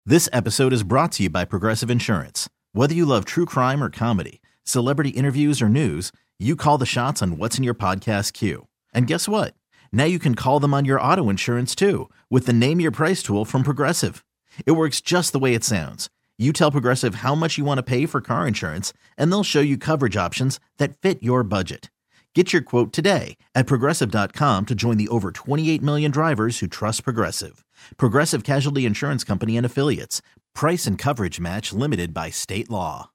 This episode is brought to you by Progressive Insurance. Whether you love true crime or comedy, celebrity interviews or news, you call the shots on what's in your podcast queue. And guess what? Now you can call them on your auto insurance too with the Name Your Price tool from Progressive. It works just the way it sounds. You tell Progressive how much you want to pay for car insurance, and they'll show you coverage options that fit your budget. Get your quote today at Progressive.com to join the over 28 million drivers who trust Progressive. Progressive Casualty Insurance Company and Affiliates. Price and coverage match limited by state law.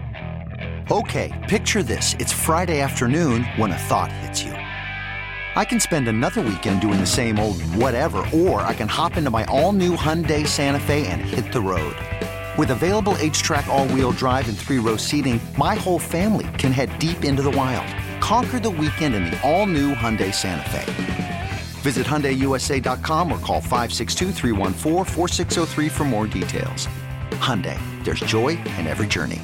Okay, picture this. It's Friday afternoon when a thought hits you. I can spend another weekend doing the same old whatever, or I can hop into my all-new Hyundai Santa Fe and hit the road. With available H-Track all-wheel drive and 3-row seating, my whole family can head deep into the wild. Conquer the weekend in the all-new Hyundai Santa Fe. Visit HyundaiUSA.com or call 562-314-4603 for more details. Hyundai, there's joy in every journey.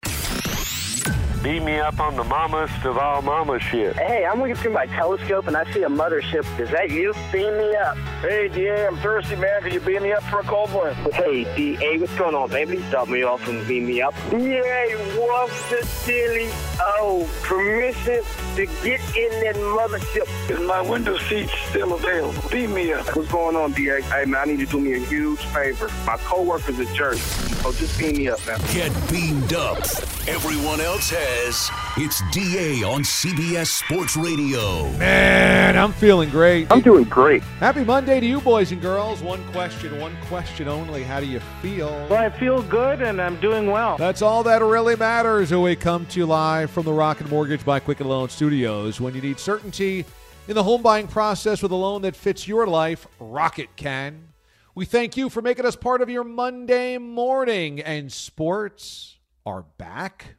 Beam me up on the mammast of all mama shit. Hey, I'm looking through my telescope and I see a mothership. Is that you? Beam me up. Hey, DA, I'm thirsty, man. Can you beam me up for a cold one? Hey, DA, what's going on, baby? Stop me off and beam me up. Yay, what's the silly? Oh, permission to get in that mothership. Is my window seat still available? Beam me up. What's going on, DA? Hey, man, I need you to do me a huge favor. My coworker's a jerk. So just beam me up, man. Get beamed up. Everyone else has. It's DA on CBS Sports Radio. Man, I'm feeling great. I'm doing great. Happy Monday to you, boys and girls. One question only. How do you feel? Well, I feel good, and I'm doing well. That's all that really matters. We come to you live from the Rocket Mortgage by Quicken Loan Studios. When you need certainty in the home buying process with a loan that fits your life, Rocket can. We thank you for making us part of your Monday morning. And sports are back.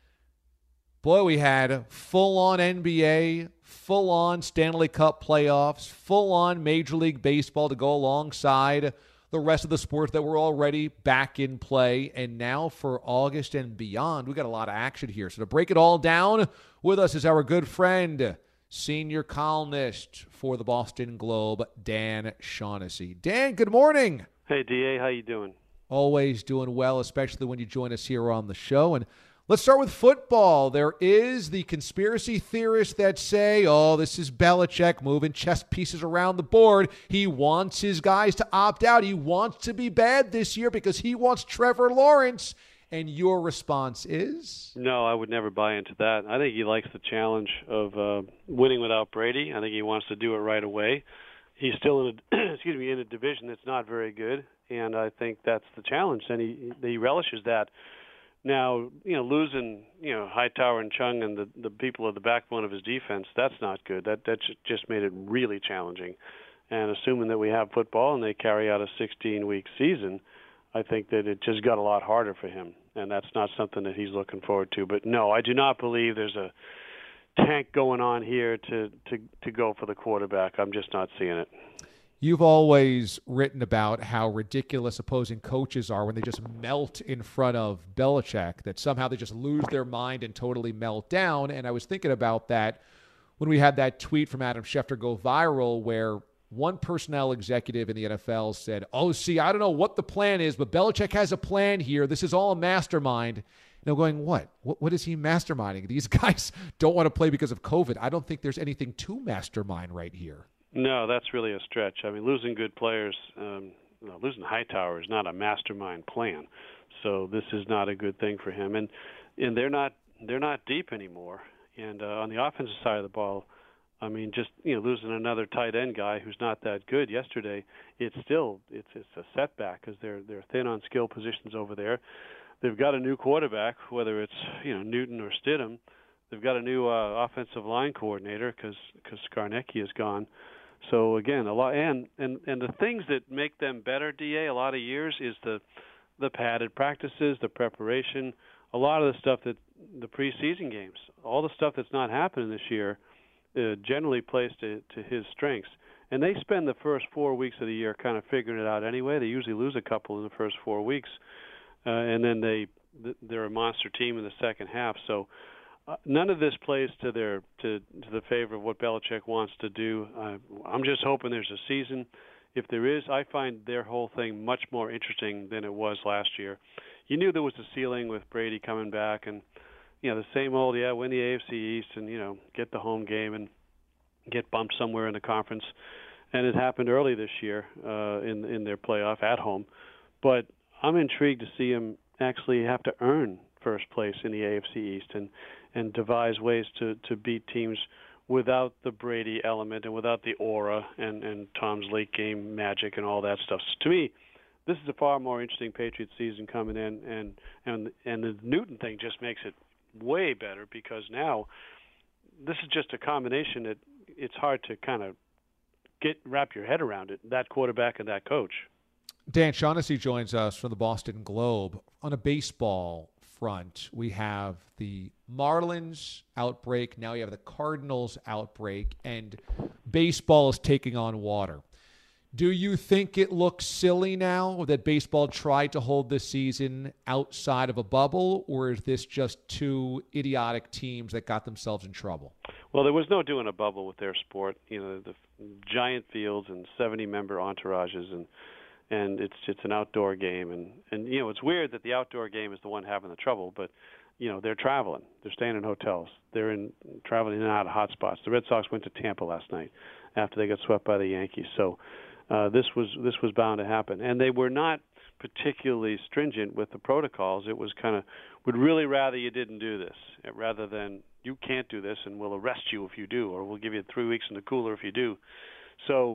Boy, we had full-on NBA, full-on Stanley Cup playoffs, full-on Major League Baseball to go alongside the rest of the sports that were already back in play. And now for August and beyond, we got a lot of action here. So to break it all down, with us is our good friend, senior columnist for the Boston Globe, Dan Shaughnessy. Dan, good morning. Hey, DA, how you doing? Always doing well, especially when you join us here on the show. And let's start with football. There is the conspiracy theorists that say, oh, this is Belichick moving chess pieces around the board. He wants his guys to opt out. He wants to be bad this year because he wants Trevor Lawrence. And your response is? No, I would never buy into that. I think he likes the challenge of winning without Brady. I think he wants to do it right away. He's still in a, in a division that's not very good, and I think that's the challenge, and he relishes that. Now, losing, Hightower and Chung and the people of the backbone of his defense, that's not good. That just made it really challenging. And assuming that we have football and they carry out a 16-week season, I think that it just got a lot harder for him, and that's not something that he's looking forward to. But no, I do not believe there's a tank going on here to go for the quarterback. I'm just not seeing it. You've always written about how ridiculous opposing coaches are when they just melt in front of Belichick, that somehow they just lose their mind and totally melt down. And I was thinking about that when we had that tweet from Adam Schefter go viral where one personnel executive in the NFL said, oh, see, I don't know what the plan is, but Belichick has a plan here. This is all a mastermind. And I'm going, what? What is he masterminding? These guys don't want to play because of COVID. I don't think there's anything to mastermind right here. No, that's really a stretch. I mean, losing good players, losing Hightower is not a mastermind plan. So this is not a good thing for him. And they're not deep anymore. And on the offensive side of the ball, I mean, just losing another tight end guy who's not that good yesterday, it's a setback because they're thin on skill positions over there. They've got a new quarterback, whether it's Newton or Stidham. They've got a new offensive line coordinator because Skarnecki is gone. So again, a lot and the things that make them better, DA, a lot of years is the padded practices, the preparation, a lot of the stuff that the preseason games, all the stuff that's not happening this year, generally plays to his strengths. And they spend the first 4 weeks of the year kind of figuring it out anyway. They usually lose a couple in the first 4 weeks, and then they're a monster team in the second half. So none of this plays to the favor of what Belichick wants to do. I'm just hoping there's a season if there is, I find their whole thing much more interesting than it was last year. You knew there was a ceiling with Brady coming back, and the same old, win the AFC East and get the home game and get bumped somewhere in the conference. And it happened early this year in their playoff at home. But I'm intrigued to see them actually have to earn first place in the AFC East and devise ways to beat teams without the Brady element and without the aura and Tom's late game magic and all that stuff. So to me, this is a far more interesting Patriots season coming in, and the Newton thing just makes it way better, because now this is just a combination that it's hard to kind of wrap your head around it, that quarterback and that coach. Dan Shaughnessy joins us from the Boston Globe. On a baseball front, we have the Marlins outbreak. Now you have the Cardinals outbreak, and baseball is taking on water. Do you think it looks silly now that baseball tried to hold this season outside of a bubble, or is this just two idiotic teams that got themselves in trouble? Well, there was no doing a bubble with their sport. The giant fields and 70-member entourages, and it's an outdoor game, and it's weird that the outdoor game is the one having the trouble, but they're traveling, they're staying in hotels, they're traveling in and out of hot spots. The Red Sox went to Tampa last night after they got swept by the Yankees, so this was bound to happen, and they were not particularly stringent with the protocols. It was kind of, would really rather you didn't do this, rather than you can't do this and we'll arrest you if you do, or we'll give you 3 weeks in the cooler if you do. So,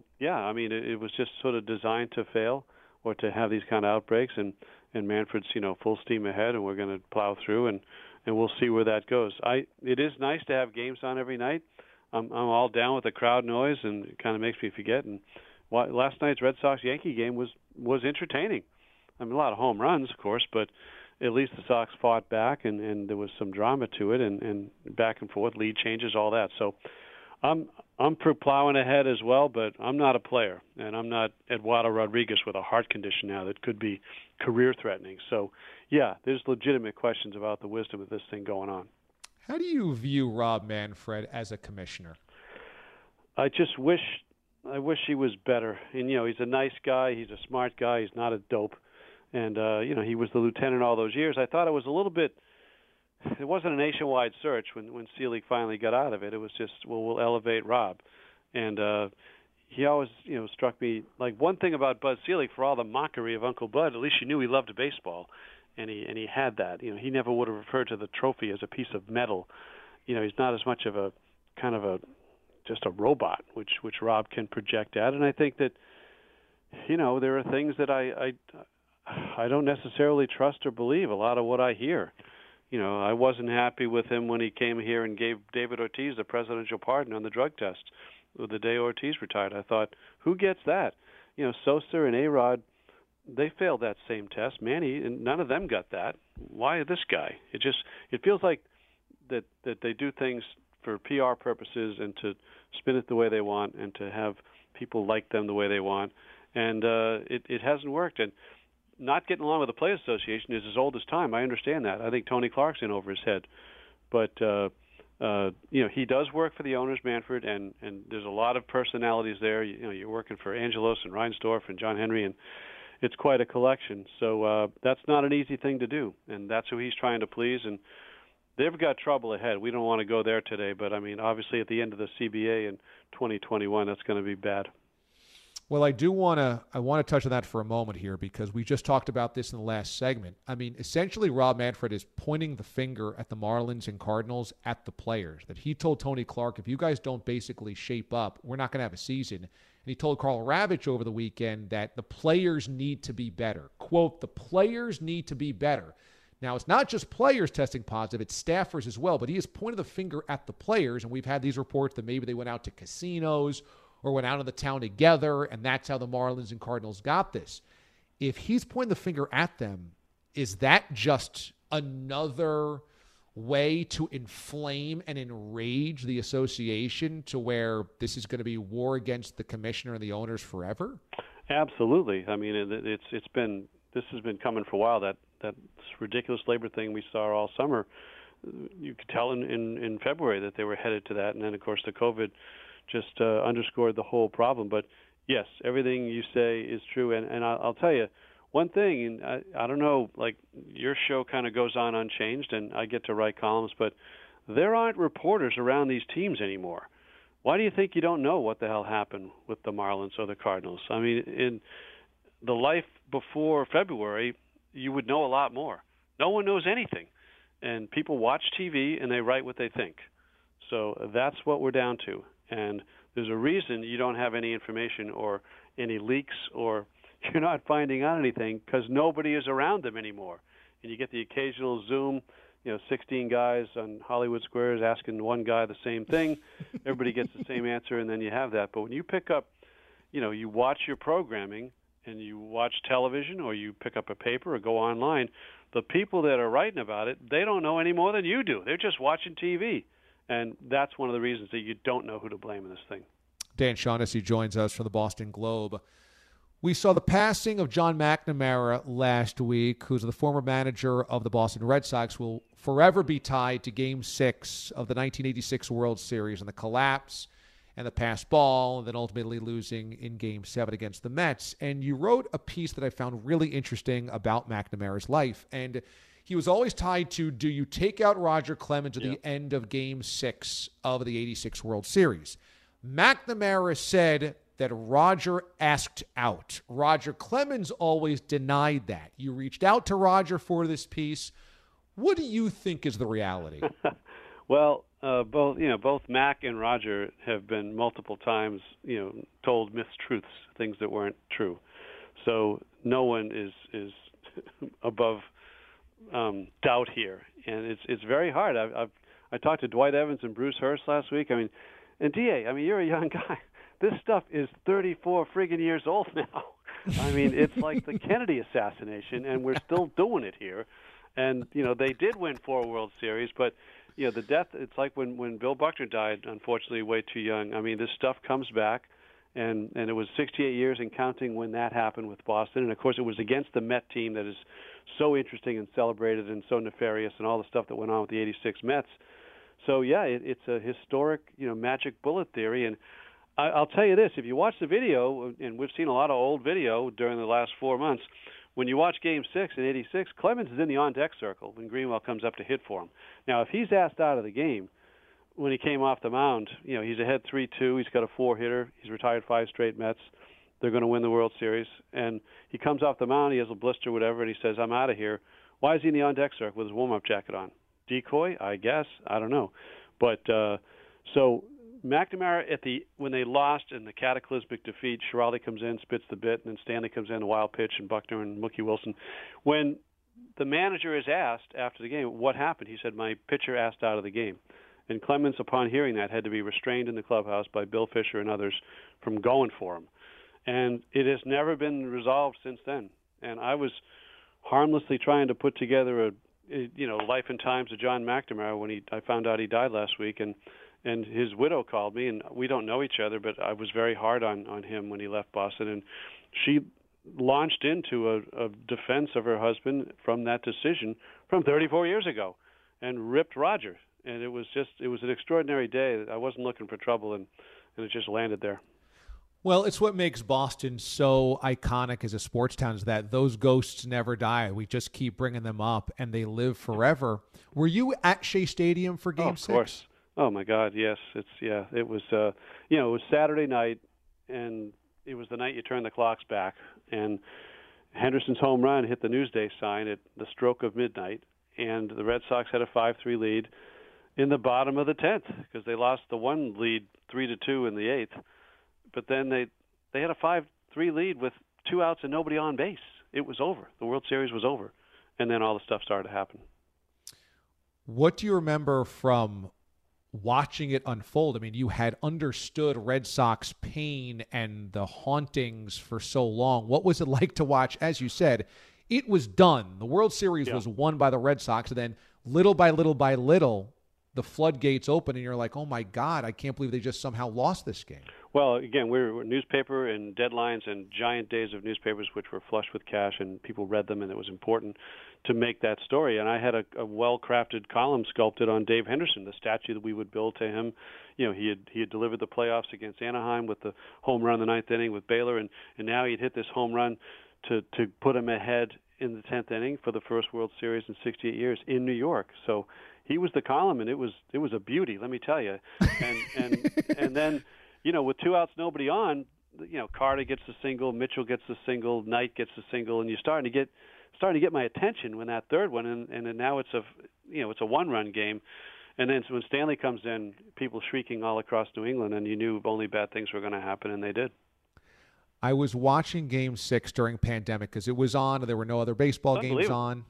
it was just sort of designed to fail or to have these kind of outbreaks, and Manfred's, full steam ahead, and we're going to plow through, and we'll see where that goes. It is nice to have games on every night. I'm all down with the crowd noise, and it kind of makes me forget. And last night's Red Sox-Yankee game was entertaining. I mean, a lot of home runs, of course, but at least the Sox fought back, and there was some drama to it, and back and forth, lead changes, all that. So I'm for plowing ahead as well, but I'm not a player, and I'm not Eduardo Rodriguez with a heart condition now that could be career-threatening. So, there's legitimate questions about the wisdom of this thing going on. How do you view Rob Manfred as a commissioner? I wish he was better. And, he's a nice guy. He's a smart guy. He's not a dope. And, he was the lieutenant all those years. I thought it was a little bit – it wasn't a nationwide search when Selig finally got out of it. It was just, we'll elevate Rob. And he always, struck me – like one thing about Bud Selig, for all the mockery of Uncle Bud, at least you knew he loved baseball. And he had that. He never would have referred to the trophy as a piece of metal. He's not as much of a kind of just a robot, which Rob can project at. And I think that, there are things that I don't necessarily trust or believe a lot of what I hear. I wasn't happy with him when he came here and gave David Ortiz the presidential pardon on the drug test the day Ortiz retired. I thought, who gets that? Sosa and A-Rod, they failed that same test. Manny, and none of them got that. Why this guy? It feels like that they do things for PR purposes and to spin it the way they want and to have people like them the way they want. And it hasn't worked. And not getting along with the Players Association is as old as time. I understand that. I think Tony Clark's in over his head. But, he does work for the owners, Manfred, and there's a lot of personalities there. You're working for Angelos and Reinsdorf and John Henry, and it's quite a collection. So that's not an easy thing to do, and that's who he's trying to please. And they've got trouble ahead. We don't want to go there today, but, obviously at the end of the CBA in 2021, that's going to be bad. Well, I want to touch on that for a moment here, because we just talked about this in the last segment. Essentially, Rob Manfred is pointing the finger at the Marlins and Cardinals at the players. That he told Tony Clark, if you guys don't basically shape up, we're not going to have a season. And he told Carl Ravitch over the weekend that the players need to be better. Quote, the players need to be better. Now, it's not just players testing positive, it's staffers as well. But he has pointed the finger at the players, and we've had these reports that maybe they went out to casinos or went out of the town together, and that's how the Marlins and Cardinals got this. If he's pointing the finger at them, is that just another way to inflame and enrage the association to where this is going to be war against the commissioner and the owners forever? Absolutely. This has been coming for a while, that ridiculous labor thing we saw all summer. You could tell in February that they were headed to that, and then, of course, the COVID just underscored the whole problem. But Yes, everything you say is true, and I'll tell you one thing, and I don't know, like your show kind of goes on unchanged, and I get to write columns, but there aren't reporters around these teams anymore. Why do you think you don't know what the hell happened with the Marlins or the Cardinals? I mean, in the life before February, you would know a lot more. No one knows anything, and people watch TV and they write what they think. So that's what we're down to, and there's a reason you don't have any information or any leaks, or you're not finding out anything, because nobody is around them anymore. And you get the occasional Zoom, 16 guys on Hollywood Squares asking one guy the same thing. Everybody gets the same answer, and then you have that. But when you pick up, you watch your programming and you watch television, or you pick up a paper or go online, the people that are writing about it, they don't know any more than you do. They're just watching TV. And that's one of the reasons that you don't know who to blame in this thing. Dan Shaughnessy joins us from the Boston Globe. We saw the passing of John McNamara last week, who's the former manager of the Boston Red Sox, will forever be tied to Game 6 of the 1986 World Series and the collapse and the passed ball, and then ultimately losing in Game 7 against the Mets. And you wrote a piece that I found really interesting about McNamara's life. And he was always tied to, do you take out Roger Clemens at the end of Game 6 of the 86 World Series? McNamara said that Roger asked out. Roger Clemens always denied that. You reached out to Roger for this piece. What do you think is the reality? Well, both Mac and Roger have been multiple times, told mistruths, things that weren't true. So no one is above doubt here, and it's very hard. I talked to Dwight Evans and Bruce Hurst last week. And DA, you're a young guy. This stuff is 34 friggin' years old now. It's like the Kennedy assassination, and we're still doing it here. And they did win 4 World Series, but the death. It's like when Bill Buckner died, unfortunately, way too young. This stuff comes back. And it was 68 years and counting when that happened with Boston. And, of course, it was against the Met team that is so interesting and celebrated and so nefarious, and all the stuff that went on with the 86 Mets. So, it's a historic, magic bullet theory. And I'll tell you this. If you watch the video, and we've seen a lot of old video during the last 4 months, when you watch Game 6 in 86, Clemens is in the on-deck circle when Greenwell comes up to hit for him. Now, if he's asked out of the game, when he came off the mound, he's ahead 3-2. He's got a 4-hitter. He's retired 5 straight Mets. They're going to win the World Series. And he comes off the mound. He has a blister or whatever, and he says, I'm out of here. Why is he in the on-deck circle with his warm-up jacket on? Decoy, I guess. I don't know. But so McNamara, when they lost in the cataclysmic defeat, Schiraldi comes in, spits the bit, and then Stanley comes in, a wild pitch, and Buckner and Mookie Wilson. When the manager is asked after the game, what happened? He said, my pitcher asked out of the game. And Clemens, upon hearing that, had to be restrained in the clubhouse by Bill Fisher and others from going for him. And it has never been resolved since then. And I was harmlessly trying to put together life and times of John McNamara when I found out he died last week. And his widow called me, and we don't know each other, but I was very hard on him when he left Boston. And she launched into a defense of her husband from that decision from 34 years ago and ripped Roger. And it was an extraordinary day. I wasn't looking for trouble, and it just landed there. Well, it's what makes Boston so iconic as a sports town, is that those ghosts never die. We just keep bringing them up, and they live forever. Were you at Shea Stadium for Game 6? Of course. Oh my God, yes. It was it was Saturday night, and it was the night you turn the clocks back, and Henderson's home run hit the Newsday sign at the stroke of midnight, and the Red Sox had a 5-3 lead in the bottom of the 10th, because they lost the one lead 3-2 in the 8th. But then they had a 5-3 lead with 2 outs and nobody on base. It was over. The World Series was over. And then all the stuff started to happen. What do you remember from watching it unfold? You had understood Red Sox pain and the hauntings for so long. What was it like to watch? As you said, it was done. The World Series was won by the Red Sox, and then little by little by little, the floodgates open, and you're like, oh, my God, I can't believe they just somehow lost this game. Well, again, we're a newspaper and deadlines and giant days of newspapers which were flush with cash, and people read them, and it was important to make that story. And I had a well-crafted column sculpted on Dave Henderson, the statue that we would build to him. You know, he had delivered the playoffs against Anaheim with the home run in the ninth inning with Baylor, and now he'd hit this home run to put him ahead in the 10th inning for the first World Series in 68 years in New York. So he was the column, and it was a beauty, let me tell you. And then, you know, with 2 outs, nobody on, you know, Carter gets the single, Mitchell gets the single, Knight gets the single, and you're starting to get my attention when that third one, and then now it's a one-run game. And then when Stanley comes in, people shrieking all across New England, and you knew only bad things were going to happen, and they did. I was watching Game 6 during pandemic because it was on and there were no other baseball games on.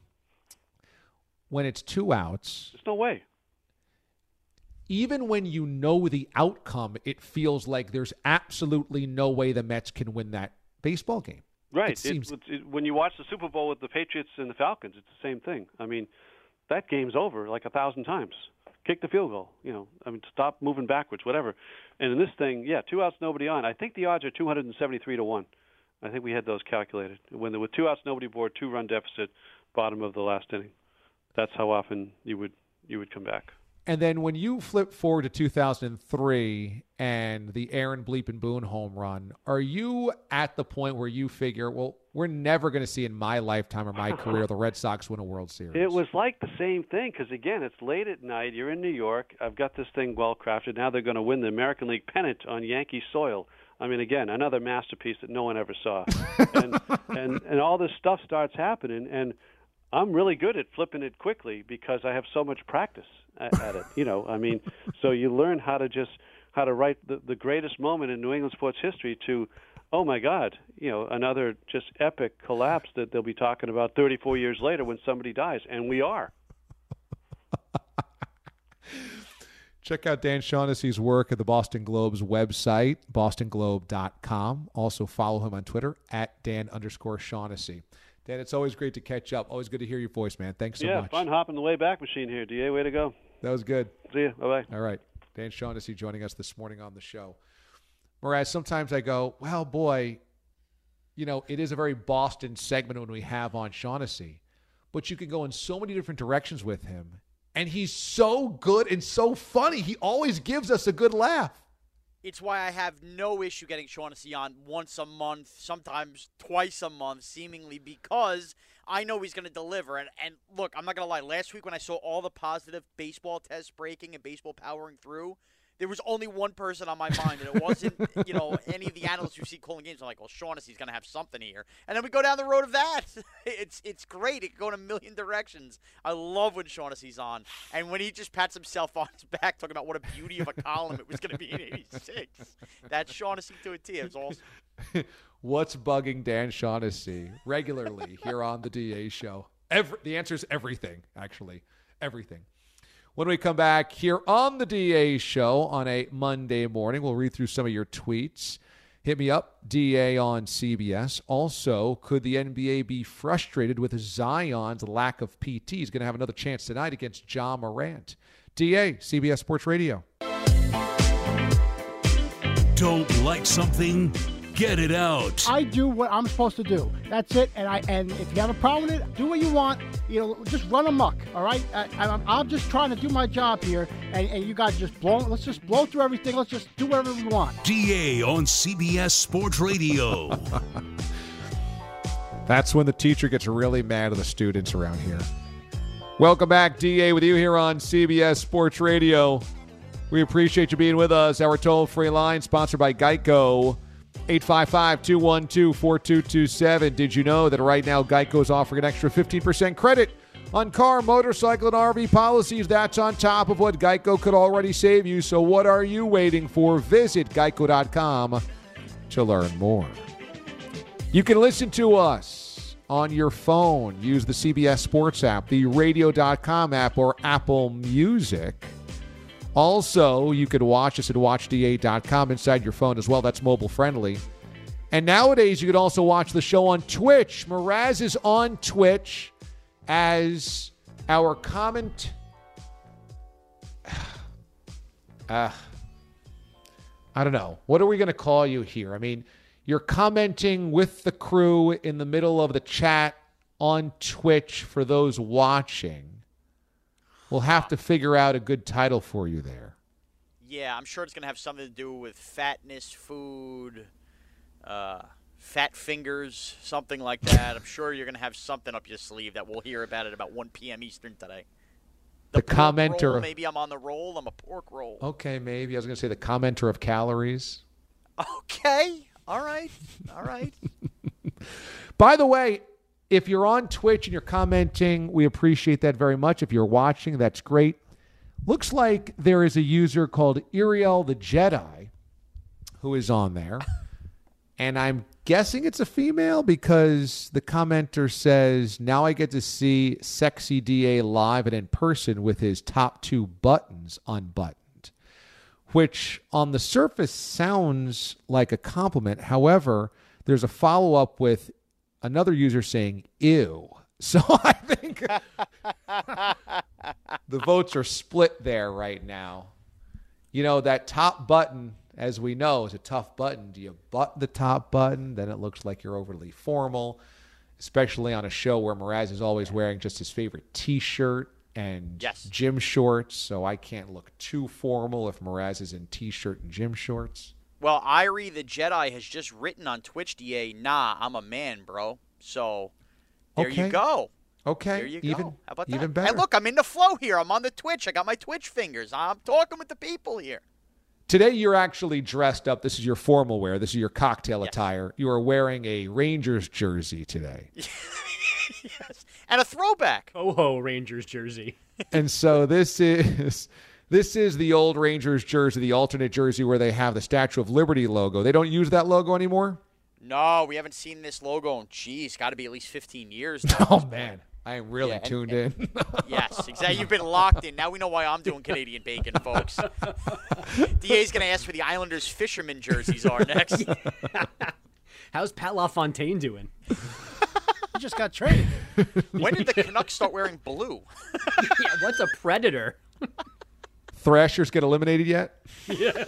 When it's 2 outs. There's no way. Even when you know the outcome, it feels like there's absolutely no way the Mets can win that baseball game. Right. When you watch the Super Bowl with the Patriots and the Falcons, it's the same thing. I mean, that game's over like 1,000 times. Kick the field goal, you know. I mean, stop moving backwards, whatever. And in this thing, 2 outs, nobody on. I think the odds are 273-1. I think we had those calculated. When there were 2 outs, nobody aboard, 2-run deficit, bottom of the last inning. That's how often you would come back. And then when you flip forward to 2003 and the Aaron Bleep and Boone home run, are you at the point where you figure, well, we're never going to see in my lifetime or my career the Red Sox win a World Series? It was like the same thing because, again, it's late at night. You're in New York. I've got this thing well-crafted. Now they're going to win the American League pennant on Yankee soil. I mean, again, another masterpiece that no one ever saw. and all this stuff starts happening, and I'm really good at flipping it quickly because I have so much practice at it. You know, I mean, so you learn how to write the greatest moment in New England sports history to, oh my God, you know, another just epic collapse that they'll be talking about 34 years later when somebody dies, and we are. Check out Dan Shaughnessy's work at the Boston Globe's website, bostonglobe.com. Also follow him on Twitter at Dan_Shaughnessy. Dan, it's always great to catch up. Always good to hear your voice, man. Thanks so much. Yeah, fun hopping the way back machine here. DA, way to go. That was good. See you. Bye-bye. All right. Dan Shaughnessy joining us this morning on the show. Whereas sometimes I go, well, boy, you know, it is a very Boston segment when we have on Shaughnessy. But you can go in so many different directions with him. And he's so good and so funny. He always gives us a good laugh. It's why I have no issue getting Shaughnessy on once a month, sometimes twice a month, seemingly, because I know he's going to deliver. And look, I'm not going to lie. Last week when I saw all the positive baseball tests breaking and baseball powering through, there was only one person on my mind, and it wasn't, you know, any of the analysts you see calling games. I'm like, well, Shaughnessy's going to have something here. And then we go down the road of that. It's great. It can go in a million directions. I love when Shaughnessy's on. And when he just pats himself on his back talking about what a beauty of a column it was going to be in 86. That's Shaughnessy to a T. It was awesome. What's bugging Dan Shaughnessy regularly here on the DA show? The answer is everything, actually. Everything. When we come back here on the DA show on a Monday morning, we'll read through some of your tweets. Hit me up, DA on CBS. Also, could the NBA be frustrated with Zion's lack of PT? He's going to have another chance tonight against Ja Morant. DA, CBS Sports Radio. Don't like something? Get it out. I do what I'm supposed to do. That's it. And if you have a problem with it, do what you want. You know, just run amok. All right. I'm just trying to do my job here, and you guys let's just blow through everything. Let's just do whatever we want. DA on CBS Sports Radio. That's when the teacher gets really mad at the students around here. Welcome back, DA, with you here on CBS Sports Radio. We appreciate you being with us. Our toll-free line sponsored by Geico. 855-212-4227. Did you know that right now Geico is offering an extra 15% credit on car, motorcycle, and RV policies? That's on top of what Geico could already save you. So what are you waiting for? Visit geico.com to learn more. You can listen to us on your phone. Use the CBS Sports app, the radio.com app, or Apple Music. Also, you could watch us at watchda.com inside your phone as well. That's mobile friendly. And nowadays, you could also watch the show on Twitch. Mraz is on Twitch as our comment. I don't know. What are we going to call you here? I mean, you're commenting with the crew in the middle of the chat on Twitch for those watching. We'll have to figure out a good title for you there. Yeah, I'm sure it's going to have something to do with fatness, food, fat fingers, something like that. I'm sure you're going to have something up your sleeve that we'll hear about at about 1 p.m. Eastern today. The commenter. Roll, maybe I'm on the roll. I'm a pork roll. Okay, maybe. I was going to say the commenter of calories. Okay. All right. By the way, if you're on Twitch and you're commenting, we appreciate that very much. If you're watching, that's great. Looks like there is a user called Iriel the Jedi who is on there. And I'm guessing it's a female because the commenter says, now I get to see Sexy DA live and in person with his top 2 buttons unbuttoned, which on the surface sounds like a compliment. However, there's a follow-up with another user saying, ew. So I think the votes are split there right now. You know, that top button, as we know, is a tough button. Do you button the top button? Then it looks like you're overly formal, especially on a show where Mraz is always wearing just his favorite T-shirt and gym shorts. So I can't look too formal if Mraz is in T-shirt and gym shorts. Well, Irie the Jedi has just written on Twitch, DA, nah, I'm a man, bro. So there you go. Okay. There you go. How about that? Even better. Hey, look, I'm in the flow here. I'm on the Twitch. I got my Twitch fingers. I'm talking with the people here. Today you're actually dressed up. This is your formal wear. This is your cocktail attire. You are wearing a Rangers jersey today. Yes. And a throwback. Ho-ho Rangers jersey. And so this is the old Rangers jersey, the alternate jersey where they have the Statue of Liberty logo. They don't use that logo anymore? No, we haven't seen this logo in, got to be at least 15 years now. Oh, man. I am really tuned in. Yes, exactly. You've been locked in. Now we know why I'm doing Canadian bacon, folks. DA's going to ask for the Islanders fisherman jerseys are next. How's Pat LaFontaine doing? He just got traded. When did the Canucks start wearing blue? Yeah, what's a Predator? Thrashers get eliminated yet? Yeah.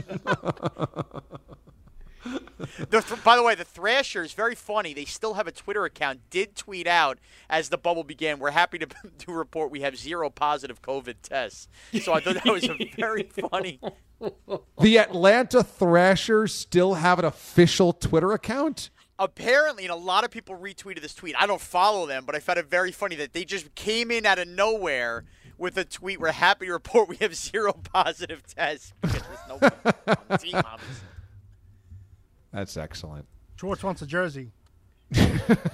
By the way, the Thrashers, very funny. They still have a Twitter account. Did tweet out as the bubble began, we're happy to report we have 0 positive COVID tests. So I thought that was a very funny. The Atlanta Thrashers still have an official Twitter account? Apparently, and a lot of people retweeted this tweet. I don't follow them, but I found it very funny that they just came in out of nowhere with a tweet, we're happy to report we have 0 positive tests. Because there's no on the team, obviously. That's excellent. Schwartz wants a jersey. You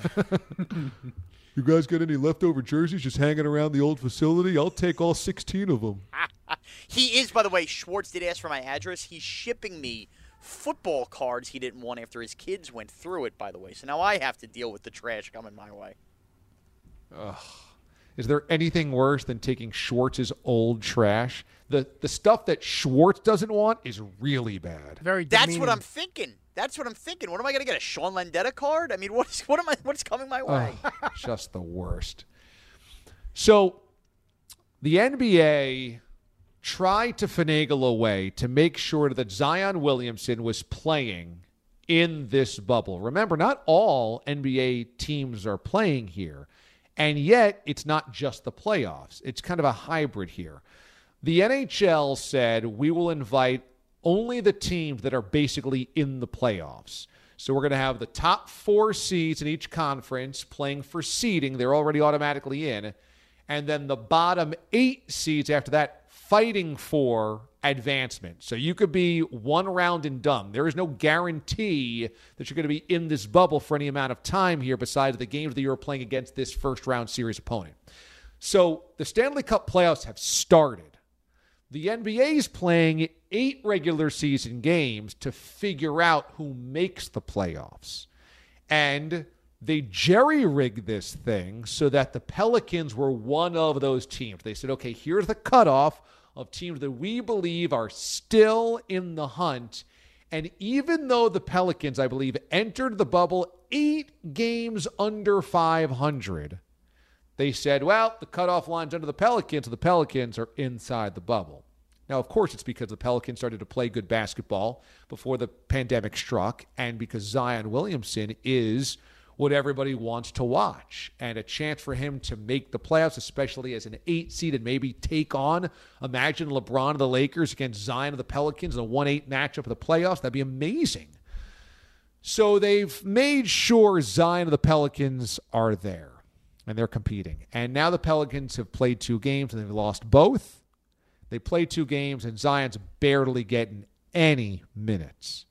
guys got any leftover jerseys just hanging around the old facility? I'll take all 16 of them. He is, by the way, Schwartz did ask for my address. He's shipping me football cards he didn't want after his kids went through it, by the way. So now I have to deal with the trash coming my way. Ugh. Is there anything worse than taking Schwartz's old trash? The stuff that Schwartz doesn't want is really bad. Very demeaning. That's what I'm thinking. What am I going to get, a Sean Landeta card? I mean, what's coming my way? Just the worst. So the NBA tried to finagle a way to make sure that Zion Williamson was playing in this bubble. Remember, not all NBA teams are playing here. And yet, it's not just the playoffs. It's kind of a hybrid here. The NHL said, we will invite only the teams that are basically in the playoffs. So we're going to have the top 4 seeds in each conference playing for seeding. They're already automatically in. And then the bottom 8 seeds after that fighting for advancement. So you could be one round and done. There is no guarantee that you're going to be in this bubble for any amount of time here besides the games that you're playing against this first-round series opponent. So the Stanley Cup playoffs have started. The NBA is playing 8 regular season games to figure out who makes the playoffs. And they jerry-rigged this thing so that the Pelicans were one of those teams. They said, okay, here's the cutoff of teams that we believe are still in the hunt. And even though the Pelicans, I believe, entered the bubble 8 games under 500, they said, well, the cutoff line's under the Pelicans, so the Pelicans are inside the bubble. Now, of course, it's because the Pelicans started to play good basketball before the pandemic struck, and because Zion Williamson is what everybody wants to watch. And a chance for him to make the playoffs, especially as an 8 seed, and maybe take on, imagine LeBron of the Lakers against Zion of the Pelicans in a 1-8 matchup of the playoffs. That'd be amazing. So they've made sure Zion of the Pelicans are there, and they're competing. And now the Pelicans have played 2 games, and they've lost both. They played 2 games, and Zion's barely getting any minutes.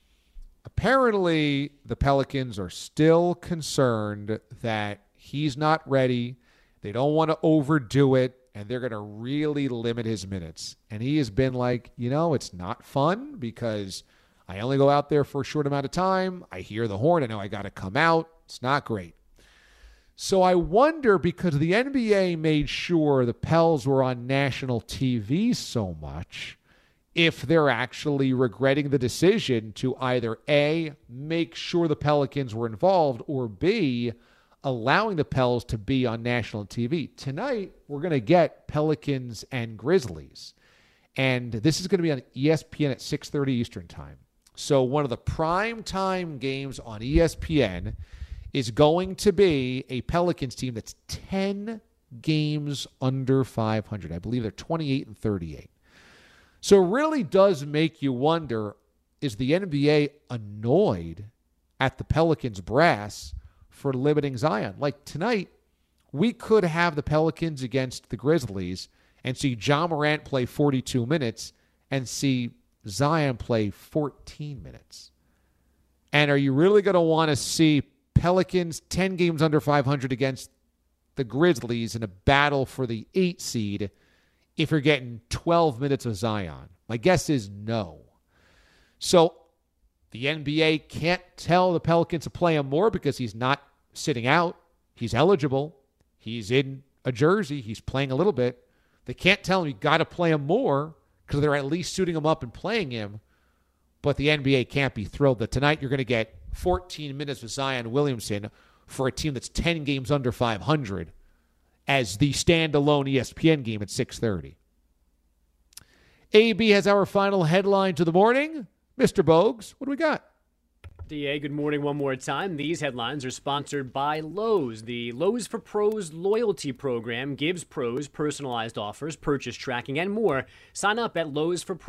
Apparently, the Pelicans are still concerned that he's not ready. They don't want to overdo it, and they're going to really limit his minutes. And he has been like, it's not fun because I only go out there for a short amount of time. I hear the horn. I know I got to come out. It's not great. So I wonder, because the NBA made sure the Pels were on national TV so much, if they're actually regretting the decision to either A, make sure the Pelicans were involved, or B, allowing the Pels to be on national TV. Tonight, we're going to get Pelicans and Grizzlies. And this is going to be on ESPN at 6:30 Eastern Time. So one of the prime time games on ESPN is going to be a Pelicans team that's 10 games under 500. I believe they're 28-38. So it really does make you wonder, is the NBA annoyed at the Pelicans brass for limiting Zion? Like tonight, we could have the Pelicans against the Grizzlies and see Ja Morant play 42 minutes and see Zion play 14 minutes. And are you really going to want to see Pelicans 10 games under 500 against the Grizzlies in a battle for the 8 seed if you're getting 12 minutes of Zion? My guess is no. So the NBA can't tell the Pelicans to play him more because he's not sitting out. He's eligible. He's in a jersey. He's playing a little bit. They can't tell him you got to play him more because they're at least suiting him up and playing him. But the NBA can't be thrilled that tonight you're going to get 14 minutes with Zion Williamson for a team that's 10 games under 500 as the standalone ESPN game at 6:30. AB has our final headline to the morning. Mr. Bogues, what do we got? DA, good morning one more time. These headlines are sponsored by Lowe's. The Lowe's for Pros loyalty program gives pros personalized offers, purchase tracking, and more. Sign up at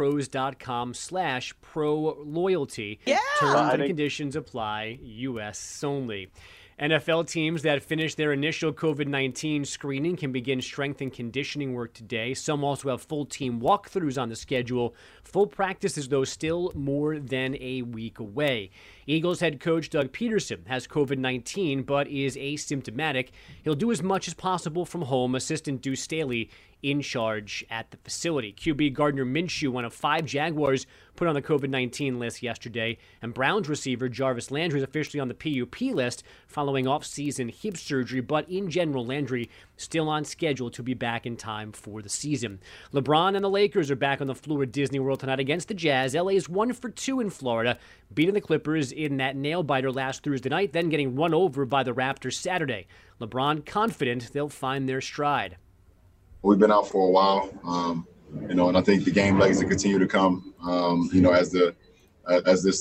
lowesforpros.com/pro-loyalty. Yeah! Terms and conditions apply. U.S. only. NFL teams that finish their initial COVID-19 screening can begin strength and conditioning work today. Some also have full team walkthroughs on the schedule. Full practice is, though, still more than a week away. Eagles head coach Doug Peterson has COVID-19 but is asymptomatic. He'll do as much as possible from home. Assistant Deuce Staley in charge at the facility. QB Gardner Minshew, one of 5 Jaguars put on the COVID-19 list yesterday, and Browns receiver Jarvis Landry is officially on the PUP list following off-season hip surgery, but in general, Landry still on schedule to be back in time for the season. LeBron and the Lakers are back on the floor at Disney World tonight against the Jazz. LA is 1-for-2 in Florida, beating the Clippers in that nail-biter last Thursday night, then getting run over by the Raptors Saturday. LeBron confident they'll find their stride. We've been out for a while, and I think the game legs will continue to come, as this this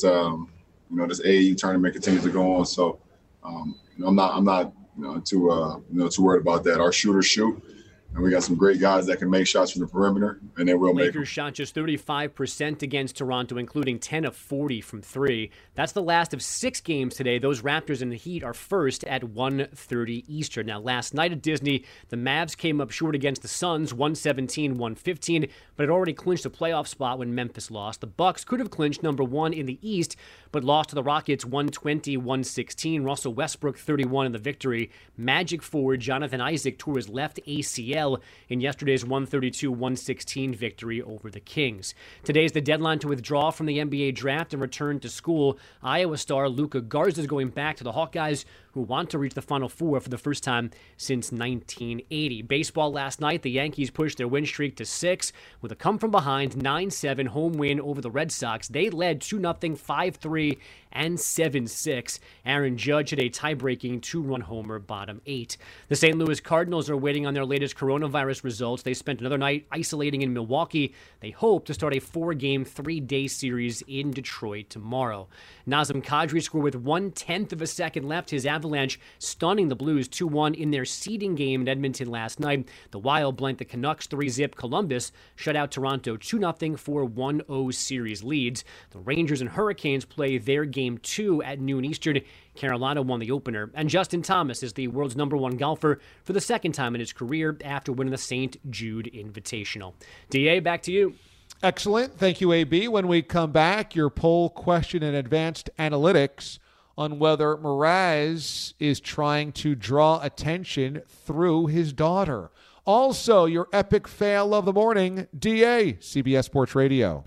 AAU tournament continues to go on. So, I'm not too worried about that. Our shooters shoot, and we got some great guys that can make shots from the perimeter, and they will make them. Lakers shot just 35% against Toronto, including 10 of 40 from 3. That's the last of 6 games today. Those Raptors and the Heat are first at 1:30 Eastern. Now, last night at Disney, the Mavs came up short against the Suns, 117-115, but had already clinched a playoff spot when Memphis lost. The Bucks could have clinched number 1 in the East, but lost to the Rockets 120-116. Russell Westbrook 31 in the victory. Magic forward Jonathan Isaac tore his left ACL in yesterday's 132-116 victory over the Kings. Today's the deadline to withdraw from the NBA draft and return to school. Iowa star Luka Garza is going back to the Hawkeyes, who want to reach the Final Four for the first time since 1980. Baseball last night, the Yankees pushed their win streak to 6 with a come-from-behind 9-7 home win over the Red Sox. They led 2-0, 5-3 and 7-6. Aaron Judge hit a tie-breaking 2-run homer, bottom 8. The St. Louis Cardinals are waiting on their latest coronavirus results. They spent another night isolating in Milwaukee. They hope to start a 4-game, 3-day series in Detroit tomorrow. Nazem Kadri scored with 1/10 of a second left. His Avalanche stunning the Blues 2-1 in their seeding game in Edmonton last night. The Wild blanked the Canucks 3-0. Columbus shut out Toronto 2-0 for 1-0 series leads. The Rangers and Hurricanes play their game 2 at noon Eastern. Carolina won the opener. And Justin Thomas is the world's #1 golfer for the second time in his career after winning the St. Jude Invitational. DA, back to you. Excellent. Thank you, AB. When we come back, your poll question and advanced analytics on whether Mraz is trying to draw attention through his daughter. Also, your epic fail of the morning, DA, CBS Sports Radio.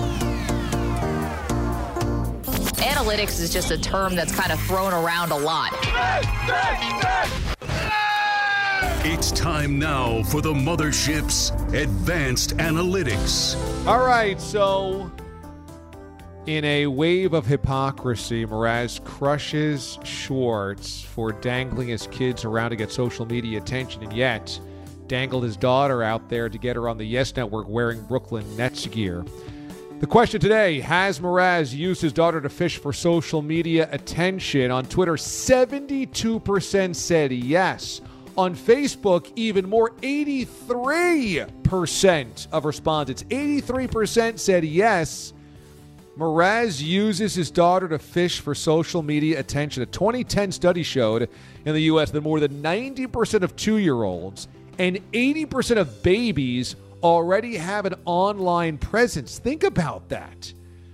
Analytics is just a term that's kind of thrown around a lot. It's time now for the Mothership's Advanced Analytics. All right, so in a wave of hypocrisy, Mraz crushes Schwartz for dangling his kids around to get social media attention, and yet dangled his daughter out there to get her on the Yes Network wearing Brooklyn Nets gear. The question today, has Mraz used his daughter to fish for social media attention? On Twitter, 72% said yes. On Facebook, even more, 83% of respondents, 83% said yes. Mraz uses his daughter to fish for social media attention. A 2010 study showed in the U.S. that more than 90% of 2-year-olds and 80% of babies already have an online presence. Think about that.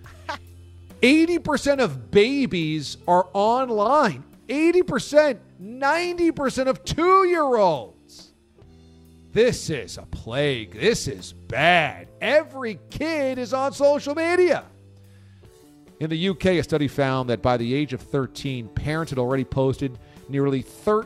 80% of babies are online. 80%, 90% of 2-year-olds. This is a plague. This is bad. Every kid is on social media. In the UK, a study found that by the age of 13, parents had already posted nearly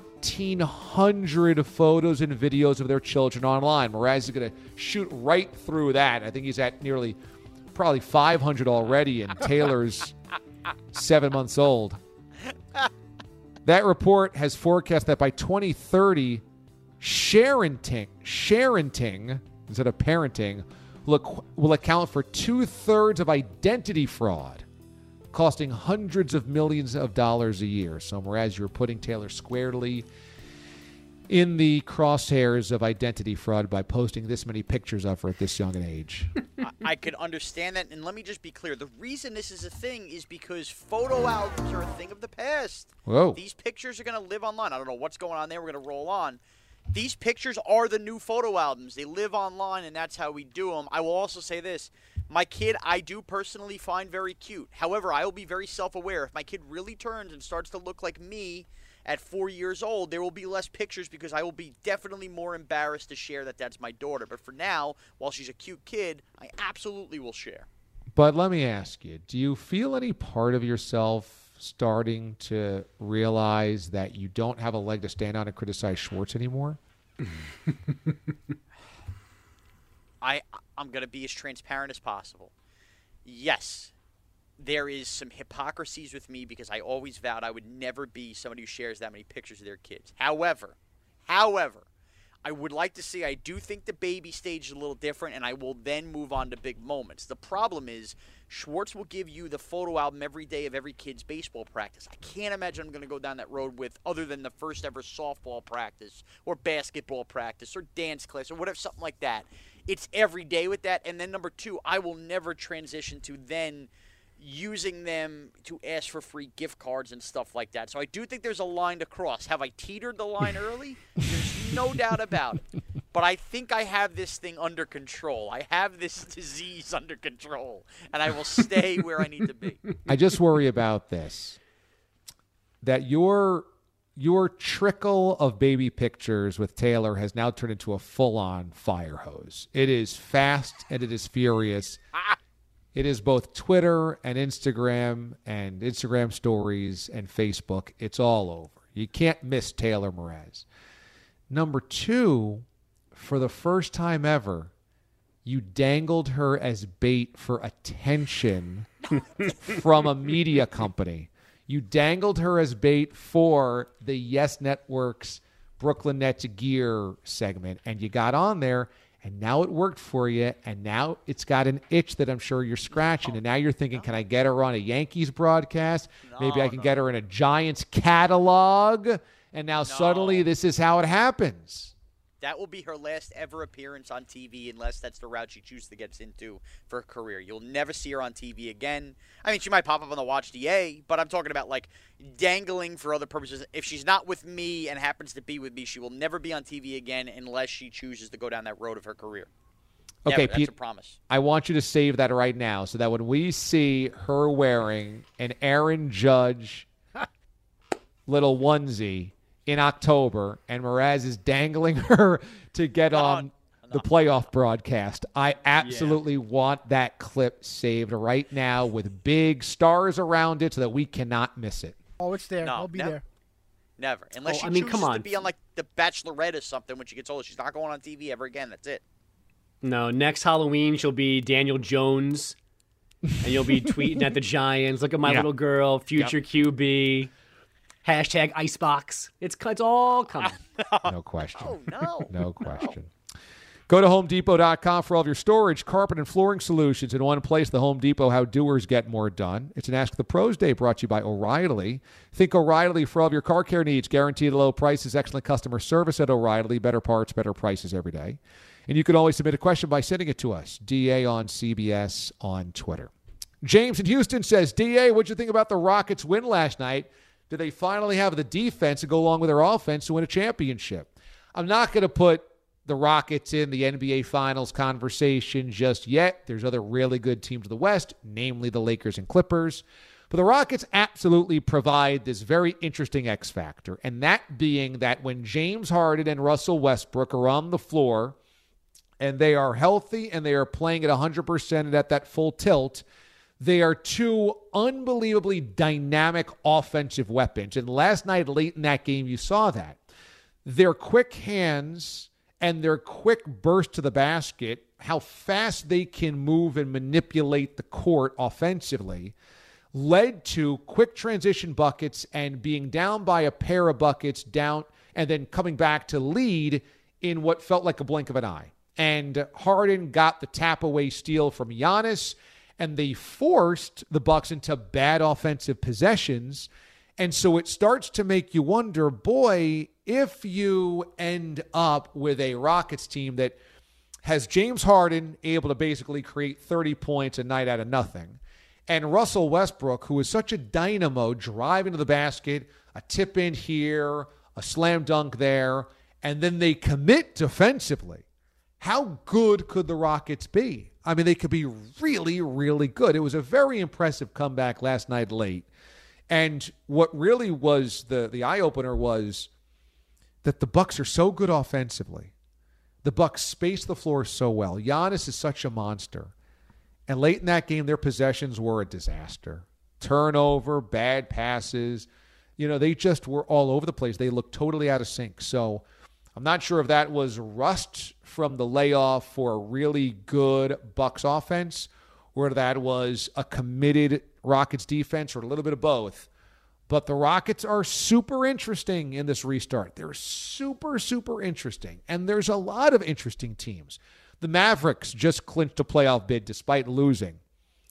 1,300 photos and videos of their children online. Mraz is going to shoot right through that. I think he's at probably 500 already, and Taylor's 7 months old. That report has forecast that by 2030, sharenting instead of parenting will account for 2/3 of identity fraud, costing hundreds of millions of dollars a year. So, Mraz, you're putting Taylor squarely in the crosshairs of identity fraud by posting this many pictures of her at this young an age. I could understand that, and let me just be clear. The reason this is a thing is because photo albums are a thing of the past. Whoa. These pictures are going to live online. I don't know what's going on there. We're going to roll on. These pictures are the new photo albums. They live online, and that's how we do them. I will also say this. My kid, I do personally find very cute. However, I will be very self-aware. If my kid really turns and starts to look like me at 4 years old, there will be less pictures because I will be definitely more embarrassed to share that that's my daughter. But for now, while she's a cute kid, I absolutely will share. But let me ask you, do you feel any part of yourself starting to realize that you don't have a leg to stand on and criticize Schwartz anymore? I'm going to be as transparent as possible. Yes, there is some hypocrisies with me because I always vowed I would never be somebody who shares that many pictures of their kids. However, I would like to say I do think the baby stage is a little different, and I will then move on to big moments. The problem is Schwartz will give you the photo album every day of every kid's baseball practice. I can't imagine I'm going to go down that road with other than the first ever softball practice or basketball practice or dance class or whatever, something like that. It's every day with that. And then number two, I will never transition to then using them to ask for free gift cards and stuff like that. So I do think there's a line to cross. Have I teetered the line early? There's no doubt about it. But I think I have this thing under control. I have this disease under control, and I will stay where I need to be. I just worry about this, that your trickle of baby pictures with Taylor has now turned into a full-on fire hose. It is fast and it is furious. It is both Twitter and Instagram stories and Facebook. It's all over. You can't miss Taylor Mraz. Number two, for the first time ever, you dangled her as bait for attention from a media company. You dangled her as bait for the Yes Network's Brooklyn Nets Gear segment, and you got on there, and now it worked for you, and now it's got an itch that I'm sure you're scratching, and now you're thinking, can I get her on a Yankees broadcast? Maybe I can get her in a Giants catalog, and now suddenly this is how it happens. That will be her last ever appearance on TV unless that's the route she chooses to get into for her career. You'll never see her on TV again. I mean, she might pop up on the Watch DA, but I'm talking about, like, dangling for other purposes. If she's not with me and happens to be with me, she will never be on TV again unless she chooses to go down that road of her career. Okay, never. Pete, That's a promise. I want you to save that right now so that when we see her wearing an Aaron Judge little onesie in October, and Mraz is dangling her to get on the playoff broadcast, I absolutely want that clip saved right now with big stars around it so that we cannot miss it. Oh, it's there. I'll be there. Never. Unless she chooses to be on, like, The Bachelorette or something when she gets older. She's not going on TV ever again. That's it. No, next Halloween she'll be Daniel Jones, and you'll be tweeting at the Giants. Look at my little girl, future QB. Hashtag Icebox. It's all coming. No question. Oh, no. No question. Go to HomeDepot.com for all of your storage, carpet, and flooring solutions in one place. The Home Depot, how doers get more done. It's an Ask the Pros Day brought to you by O'Reilly. Think O'Reilly for all of your car care needs. Guaranteed low prices, excellent customer service at O'Reilly. Better parts, better prices every day. And you can always submit a question by sending it to us. DA on CBS on Twitter. James in Houston says, DA, what'd you think about the Rockets' win last night? Do they finally have the defense to go along with their offense to win a championship? I'm not going to put the Rockets in the NBA Finals conversation just yet. There's other really good teams in the West, namely the Lakers and Clippers. But the Rockets absolutely provide this very interesting X factor, and that being that when James Harden and Russell Westbrook are on the floor and they are healthy and they are playing at 100% and at that full tilt, they are two unbelievably dynamic offensive weapons. And last night, late in that game, you saw that. Their quick hands and their quick burst to the basket, how fast they can move and manipulate the court offensively, led to quick transition buckets and being down by a pair of buckets down and then coming back to lead in what felt like a blink of an eye. And Harden got the tap-away steal from Giannis, and they forced the Bucks into bad offensive possessions. And so it starts to make you wonder, boy, if you end up with a Rockets team that has James Harden able to basically create 30 points a night out of nothing, and Russell Westbrook, who is such a dynamo, driving to the basket, a tip in here, a slam dunk there, and then they commit defensively, how good could the Rockets be? I mean, they could be really, really good. It was a very impressive comeback last night late. And what really was the eye-opener was that the Bucks are so good offensively. The Bucks space the floor so well. Giannis is such a monster. And late in that game, their possessions were a disaster. Turnover, bad passes. You know, they just were all over the place. They looked totally out of sync. So I'm not sure if that was rust from the layoff for a really good Bucks offense or that was a committed Rockets defense or a little bit of both. But the Rockets are super interesting in this restart. They're super, super interesting. And there's a lot of interesting teams. The Mavericks just clinched a playoff bid despite losing.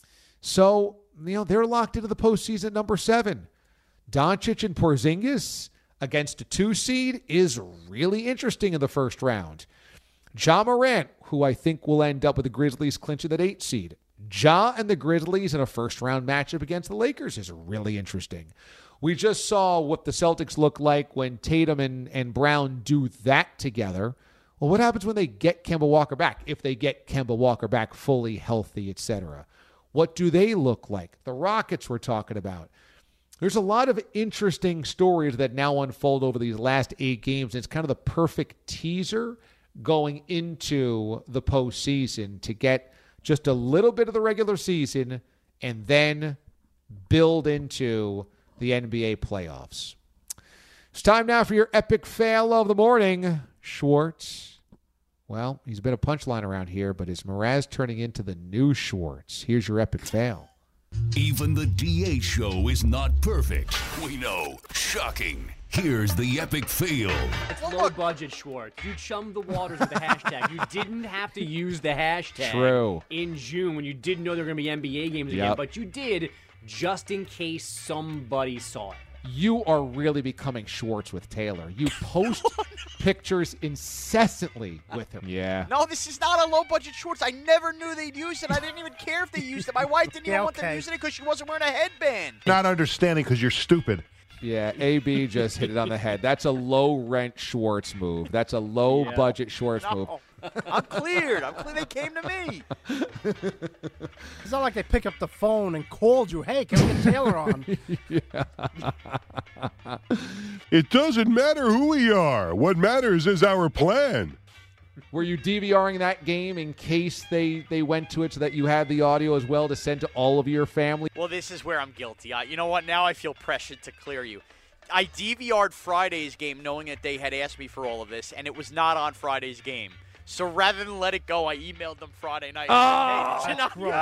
So, you know, they're locked into the postseason number 7. Doncic and Porzingis against a 2 seed is really interesting in the first round. Ja Morant, who I think will end up with the Grizzlies clinching that 8 seed. Ja and the Grizzlies in a first-round matchup against the Lakers is really interesting. We just saw what the Celtics look like when Tatum and Brown do that together. Well, what happens when they get Kemba Walker back? If they get Kemba Walker back fully healthy, etc. What do they look like? The Rockets we're talking about. There's a lot of interesting stories that now unfold over these last 8 games. It's kind of the perfect teaser going into the postseason to get just a little bit of the regular season and then build into the NBA playoffs. It's time now for your epic fail of the morning. Schwartz. Well, he's been a punchline around here, but is Mraz turning into the new Schwartz? Here's your epic fail. Even the DA show is not perfect. We know. Shocking. Here's the epic fail. It's low budget, Schwartz. You chummed the waters with the hashtag. You didn't have to use the hashtag True. in June when you didn't know there were going to be NBA games again, but you did just in case somebody saw it. You are really becoming Schwartz with Taylor. You post pictures incessantly with him. Yeah. No, this is not a low-budget Schwartz. I never knew they'd use it. I didn't even care if they used it. My wife didn't even want them using it because she wasn't wearing a headband. Not understanding because you're stupid. Yeah, AB just hit it on the head. That's a low-rent Schwartz move. That's a low-budget Schwartz move. I'm cleared. They came to me. It's not like they picked up the phone and called you. Hey, can we get Taylor on? It doesn't matter who we are. What matters is our plan. Were you DVRing that game in case they went to it so that you had the audio as well to send to all of your family? Well, this is where I'm guilty. You know what? Now I feel pressured to clear you. I DVR'd Friday's game knowing that they had asked me for all of this, and it was not on Friday's game. So rather than let it go, I emailed them Friday night. Oh, hey, that's gross.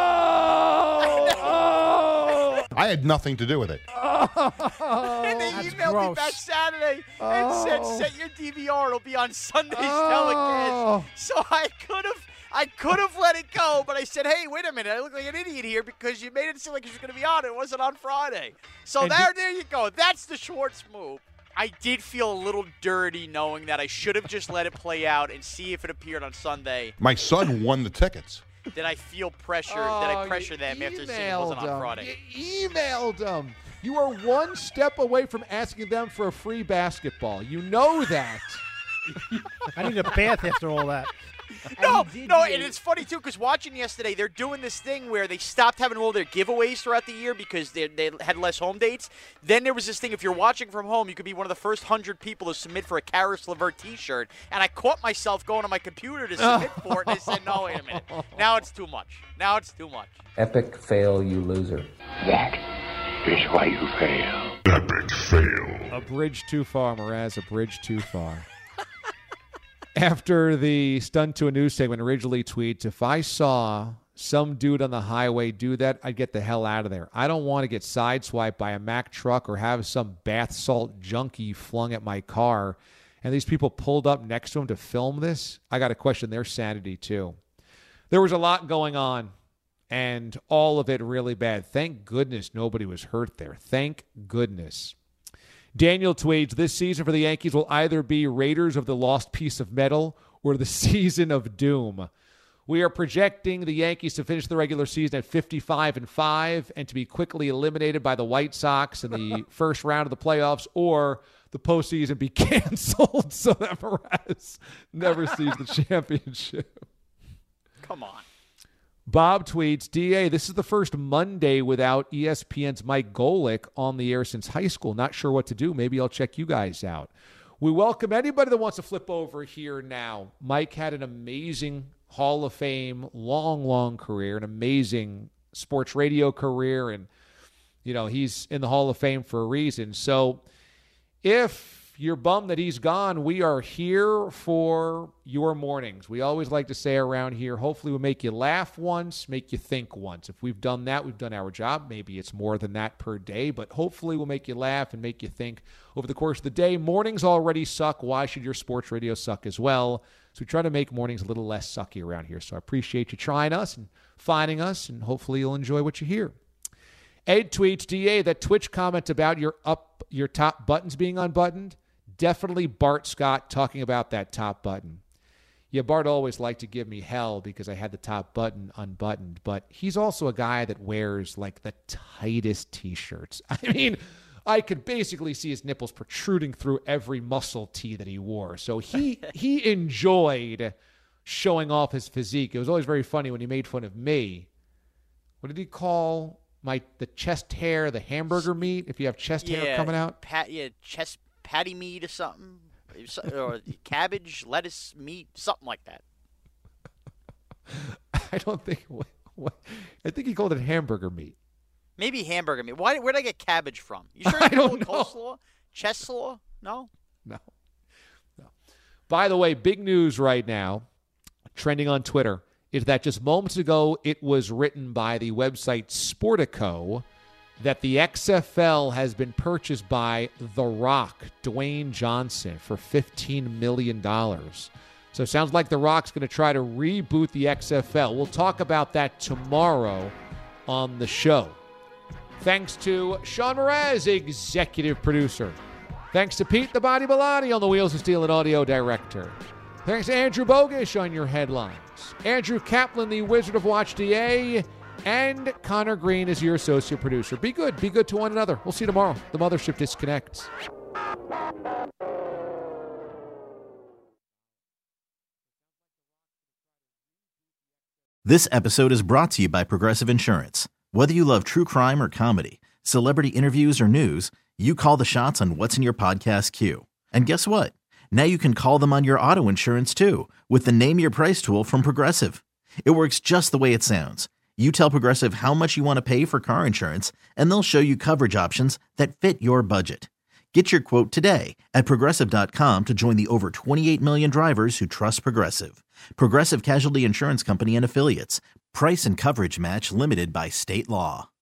I had nothing to do with it. And they emailed me back Saturday and said, set your DVR. It'll be on Sunday's telecast. So I could have let it go, but I said, hey, wait a minute. I look like an idiot here because you made it seem like it was going to be on. It wasn't on Friday. So there you go. That's the Schwartz move. I did feel a little dirty knowing that I should have just let it play out and see if it appeared on Sunday. My son won the tickets. Did I feel pressure? Did I pressure them after seeing it wasn't on Friday? You emailed them. You are one step away from asking them for a free basketball. You know that. I need a bath after all that. No, and it's funny, too, because watching yesterday, they're doing this thing where they stopped having all their giveaways throughout the year because they had less home dates. Then there was this thing, if you're watching from home, you could be one of the first 100 people to submit for a Karis LeVert T-shirt. And I caught myself going on my computer to submit for it, and I said, no, wait a minute. Now it's too much. Epic fail, you loser. That is why you fail. Epic fail. A bridge too far, Mraz, a bridge too far. After the Stunt to a News segment, originally tweets, if I saw some dude on the highway do that, I'd get the hell out of there. I don't want to get sideswiped by a Mack truck or have some bath salt junkie flung at my car. And these people pulled up next to him to film this. I got to question their sanity, too. There was a lot going on, and all of it really bad. Thank goodness nobody was hurt there. Thank goodness. Daniel tweets, this season for the Yankees will either be Raiders of the Lost Piece of Metal or the Season of Doom. We are projecting the Yankees to finish the regular season at 55-5 and to be quickly eliminated by the White Sox in the first round of the playoffs, or the postseason be canceled so that Mraz never sees the championship. Come on. Bob tweets, DA, this is the first Monday without ESPN's Mike Golick on the air since high school. Not sure what to do. Maybe I'll check you guys out. We welcome anybody that wants to flip over here now. Mike had an amazing Hall of Fame, long career, an amazing sports radio career, and, you know, he's in the Hall of Fame for a reason. So if you're bummed that he's gone, we are here for your mornings. We always like to say around here, hopefully we'll make you laugh once, make you think once. If we've done that, we've done our job. Maybe it's more than that per day, but hopefully we'll make you laugh and make you think over the course of the day. Mornings already suck. Why should your sports radio suck as well? So we try to make mornings a little less sucky around here. So I appreciate you trying us and finding us, and hopefully you'll enjoy what you hear. Ed tweets, DA, that Twitch comment about your top buttons being unbuttoned, definitely Bart Scott talking about that top button. Yeah, Bart always liked to give me hell because I had the top button unbuttoned, but he's also a guy that wears like the tightest T-shirts. I mean, I could basically see his nipples protruding through every muscle tee that he wore. So he enjoyed showing off his physique. It was always very funny when he made fun of me. What did he call the chest hair, the hamburger meat, if you have chest hair coming out? Chest patty meat or something, or cabbage, lettuce, meat, something like that. I don't think. I think he called it hamburger meat. Maybe hamburger meat. Where'd I get cabbage from? You sure? I don't know. Coleslaw, chest slaw? No. By the way, big news right now, trending on Twitter. is that just moments ago it was written by the website Sportico that the XFL has been purchased by The Rock, Dwayne Johnson, for $15 million. So it sounds like The Rock's going to try to reboot the XFL. We'll talk about that tomorrow on the show. Thanks to Sean Mraz, executive producer. Thanks to Pete the Body Bellotti on the Wheels of Steel and audio director. Thanks to Andrew Bogish on your headlines. Andrew Kaplan, the Wizard of Watch DA. And Connor Green is your associate producer. Be good to one another. We'll see you tomorrow. The Mothership disconnects. This episode is brought to you by Progressive Insurance. Whether you love true crime or comedy, celebrity interviews or news, you call the shots on what's in your podcast queue. And guess what? Now you can call them on your auto insurance too with the Name Your Price tool from Progressive. It works just the way it sounds. You tell Progressive how much you want to pay for car insurance, and they'll show you coverage options that fit your budget. Get your quote today at Progressive.com to join the over 28 million drivers who trust Progressive. Progressive Casualty Insurance Company and Affiliates. Price and coverage match limited by state law.